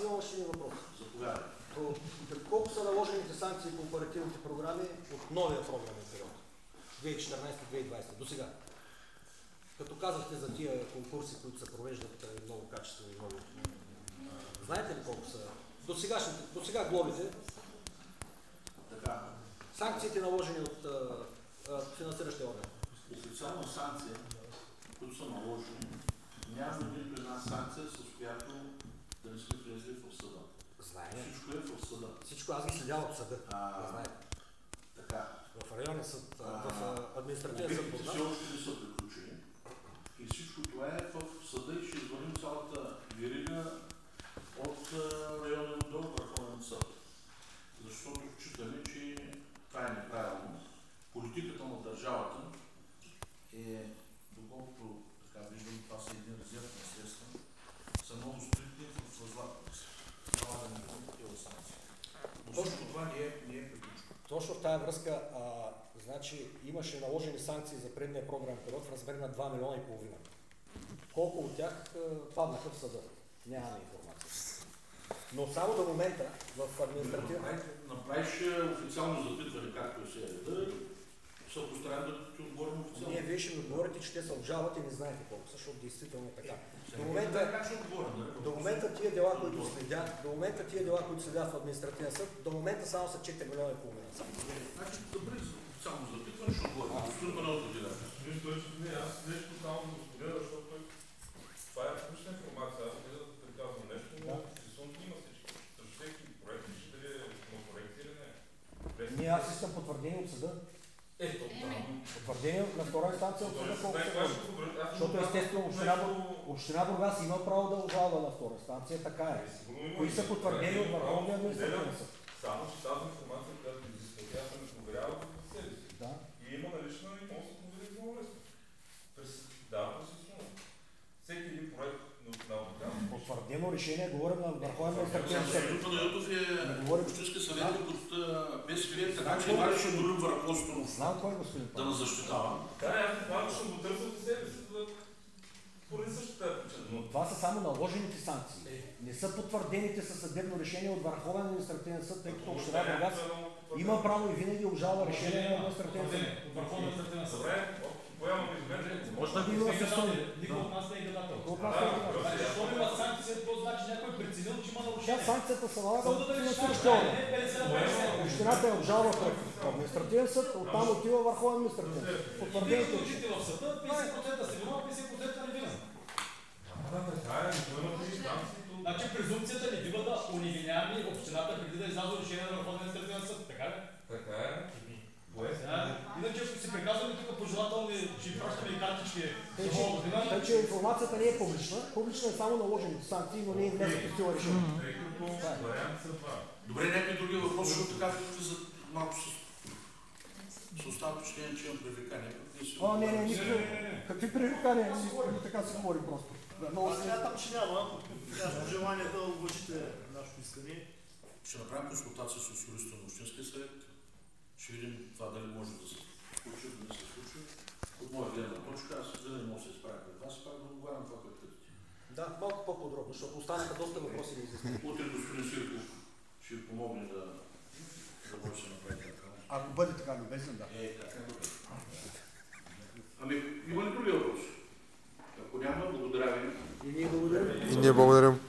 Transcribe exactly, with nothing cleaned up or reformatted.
имам още един въпрос. Заповядай. Колко са наложените санкции по оперативните програми от новия програмен период? две хиляди и четиринадесета - две хиляди и двадесета до сега? Като казахте за тия конкурси, които се провеждат много качествено и много. Знаете ли колко са? До сегашните, до сега глобите, така, санкциите наложени от а, а, финансиращия орган. Официална санкция, които са наложени, няма нито една санкция, с която да не сме влезли в съда. Знаем. Всичко е в съда. Всичко аз ги следявам от съда. А, Не знаете. Така. В районен съд, в административен съд. Обектите все още не са приключени. И всичко това е в съда и ще извърнем цялата верига от районен до Върховен съд. Защото считаме, че това е неправилно. Политиката на държавата е, доколкото така виждам, това са един резерв на средства, са много стриктни в възлагането на такива санкции. Но точно това не е, не е приключено. Точно в тази връзка, а, значи, имаше наложени санкции за предния програмен период в размер на два милиона и половина. Колко от тях а, паднаха в съда? Нямаме информация. Но само до момента в административна... Направиш официално запитване, както се реда, се постараем да ти отговорим официално. Ние вие ще ми отговорите, че те се обжалват и не знаете колко, защото действително е така. Е, до момента, как ще отговорим, да? до момента тия дела, които следят, до момента тия дела, които следят в административен съд, до момента само са четири милиона и половина. Значи, добре, официално запитване ще отговорим. Господин Панелото Дилер. Господин Стойчев, не, аз нещо само да споделя, защото това е публична информация. Аз не да те казвам нещо, но действително има всички. Срещу всеки проект ще дали на корекция или не. Ние аз искам потвърдение от съда. Ето, потвърдение на втора инстанция от съда, колко се води. Защото естествено община, община Бургас има право да обжалва на втора инстанция, така е. Кои са потвърдени от Върховния административен съд? Само, че тази информация, която изисква, тя се не проверява в себе си. Да. И има налична и може да се провери много лесно. Да, пресъщено. Всеки един проект на Бургас. Потвърдено решение, говорим на Върховния административен съд. Господин Панайотов е общинска съветник от БСП, така че това ще дори в ръководството му. Знам кой господин Да ме защитава. Да, аз това ще го търся за себе си, за да поради същата причина. Но това са само наложените санкции. Не са потвърдените със съдебно решение от Върховен административен съд, тъй като община Бургас има право и винаги обжалва решение на административен съд. От Върховен административен съд. Поемам изменение. Може да има съсуди. Никой от нас не е гадател. От нас не е гадател. Защо има санкция, какво значи някой преценил, че има нарушение? Тя санкцията се налага от финансиращия орган. Общината е обжалва пред административен съд, оттам отива Върховен административен съд. Потвърдените решения. В съда петдесет процента си виновен, петдесет процента не виновен. Да, така е, но има и санкции. Значи презумпцията не бива да уневиняваме общината преди да изляза решение на Върховен административен съд, така ли? Така е. Иначе ако си приказваме тук пожелателни, ще пращаме и картички. Тъй, че информацията не е публична. Публична е само наложените санкции, но не е влезли по сила решение. Добре, някакви други въпроси, защото така за малко с остава впечатление, че имам привлекание. А, не, не, никакви. Какви привлекания? Така се говори просто. Аз смятам, че няма. Нямам желание да уважите нашето искане. Ще направим консултация с юриста на Общинския съвет. Ще видим това дали може да се случи, да не се случи. От моя гледна точка, аз за да не мога да се изправя пред вас, пак да отговарям това, което питате. Да, малко по-подробно, защото останаха доста въпроси да изясним. Утре господин Сирков ще ви помогне да, да може да се направи така. Ако бъде така любезен, да. Е, така е. Ами, има ли други въпроси? Ако няма, благодаря ви. И ние благодарим. И ние благодарим.